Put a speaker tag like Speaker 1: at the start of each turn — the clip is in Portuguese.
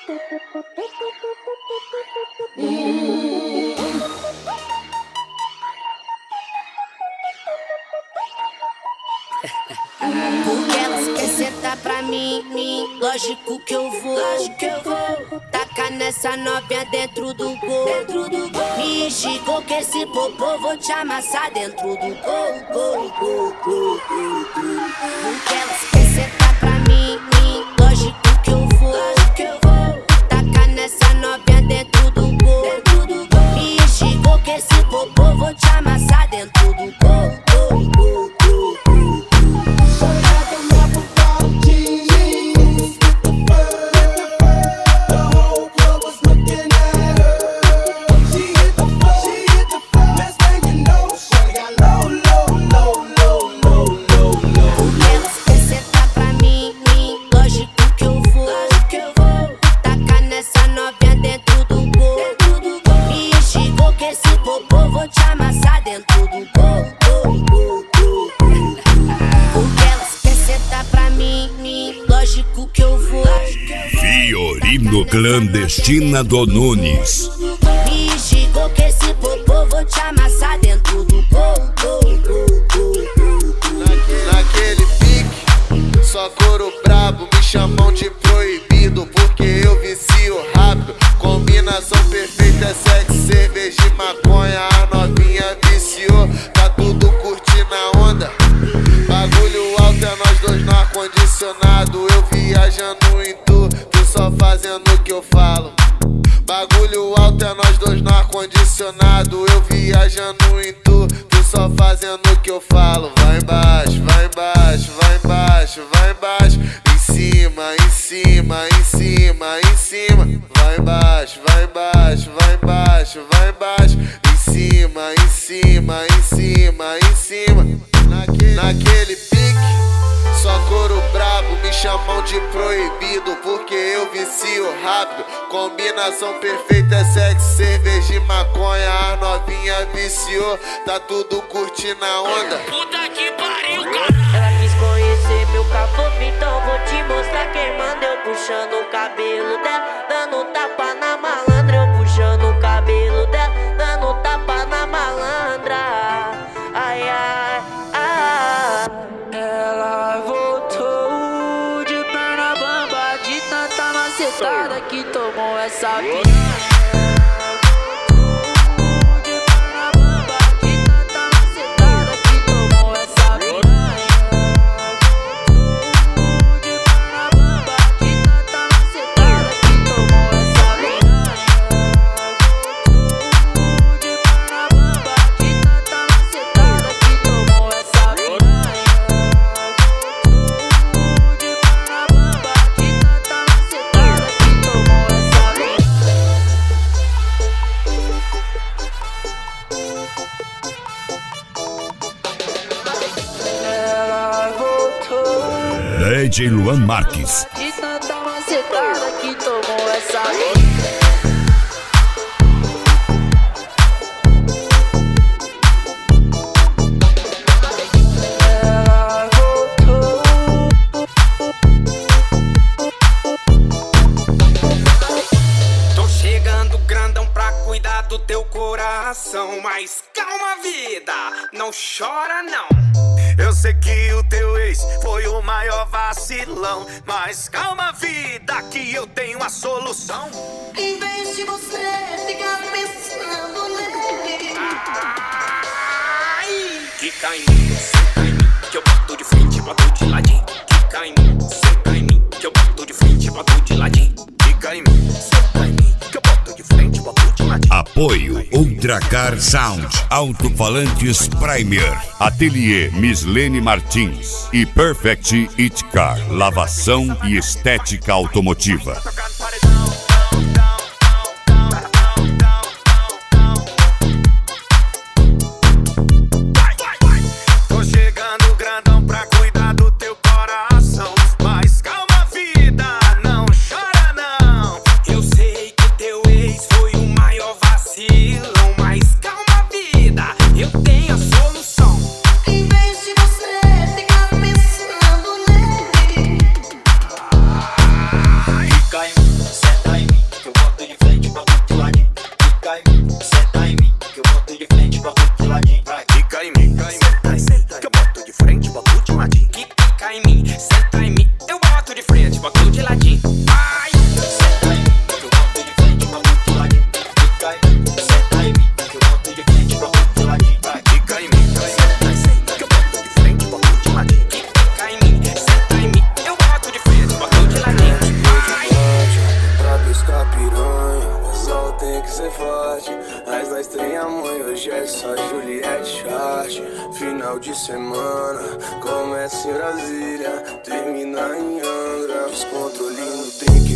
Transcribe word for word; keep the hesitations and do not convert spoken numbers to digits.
Speaker 1: Porque elas querem sentar pra mim, mim, lógico que eu vou, lógico que eu vou. Tacar nessa novinha dentro do gol, dentro do gol. Me enxigou que esse popô vou te amassar dentro do gol, gol, gol, gol, gol, gol. Porque elas querem sentar pra mim, mim, lógico que eu vou, lógico que eu vou. Tacar nessa novinha dentro do gol, dentro do gol. Me enxigou que esse popô vou te amassar dentro do gol, gol, gol, gol, gol.
Speaker 2: Clandestina do Nunes.
Speaker 1: Me enxigou que esse popô vou te amassar dentro do gol, gol, gol, gol, gol.
Speaker 3: Naquele pique, só couro brabo, me chamam de proibido porque eu vicio rápido. Combinação perfeita é sexo, cerveja e maconha. A novinha viciou, tá tudo curtindo a onda. Bagulho alto é nós dois no ar-condicionado. Eu viajando em tu, tu só fazendo o que eu falo. Bagulho alto é nós dois no ar-condicionado. Eu viajando em tu, tu só fazendo o que eu falo. Vai embaixo, vai embaixo, vai embaixo, vai embaixo. Em cima, em cima, em cima, em cima. Vai embaixo, vai embaixo, vai embaixo, vai embaixo. Em cima, em cima, em cima, em cima. Naquele, naquele pique, só couro brabo, me chamam de proibido porque eu vicio rápido. Combinação perfeita é sexo, cerveja e maconha. A novinha viciou, tá tudo curtindo a onda.
Speaker 1: Puta que pariu, cara.
Speaker 4: Ela quis conhecer meu caboclo, então vou te mostrar quem manda. Eu puxando o cabelo dela, dando tapa na malandra. Eu puxando o cabelo dela, dando tapa na malandra. Ai, ai, ai. Ela voltou de perna bamba, de tanta macetada que tomou essa piranha.
Speaker 2: D J Luan Marques.
Speaker 4: De tanta macetada que tomou essa ela voltou.
Speaker 5: Tô chegando grandão pra cuidar do teu coração. Mas calma, vida, não chora não. Eu sei que o teu ex foi o maior vacilão, mas calma, vida, que eu tenho a solução.
Speaker 6: Em vez de você ficar pensando nele,
Speaker 5: Ai, quica em mim, senta em mim, que eu boto de frente, boto de ladinho. Quica em mim, senta em mim, que eu boto de frente, boto de ladinho. Quica em mim, senta em mim, que eu boto de frente, boto de ladinho.
Speaker 2: Apoio Ultracar Sound, Alto-Falantes Primer, Ateliê Mislene Martins e Perfect It Car, lavação e estética automotiva.
Speaker 5: Tô chegando grandão pra cuidar do teu coração, mas calma, vida, não chora não. Eu sei que teu ex foi o maior vacilão, mas calma, vida, eu tenho a solução.
Speaker 6: em vez de você ficar pensando nele,
Speaker 5: Fica em senta em mim, eu boto de frente, boto de ladinho. Ai, senta em mim, eu boto de frente, boto de ladinho. Fica em mim, senta em mim, eu boto de frente, boto de ladinho. Vai, fica em mim, senta, senta, que eu boto de frente, boto de ladinho. Fica em mim, senta em mim, eu boto de frente, boto de ladinho. Ai,
Speaker 7: pra pescar piranha, o sol tem que ser forte. Mas nós tem amanhã, hoje é só Juliette Chart. Final de semana, começa em Brasília, termina em Angra. Descontrole no drink.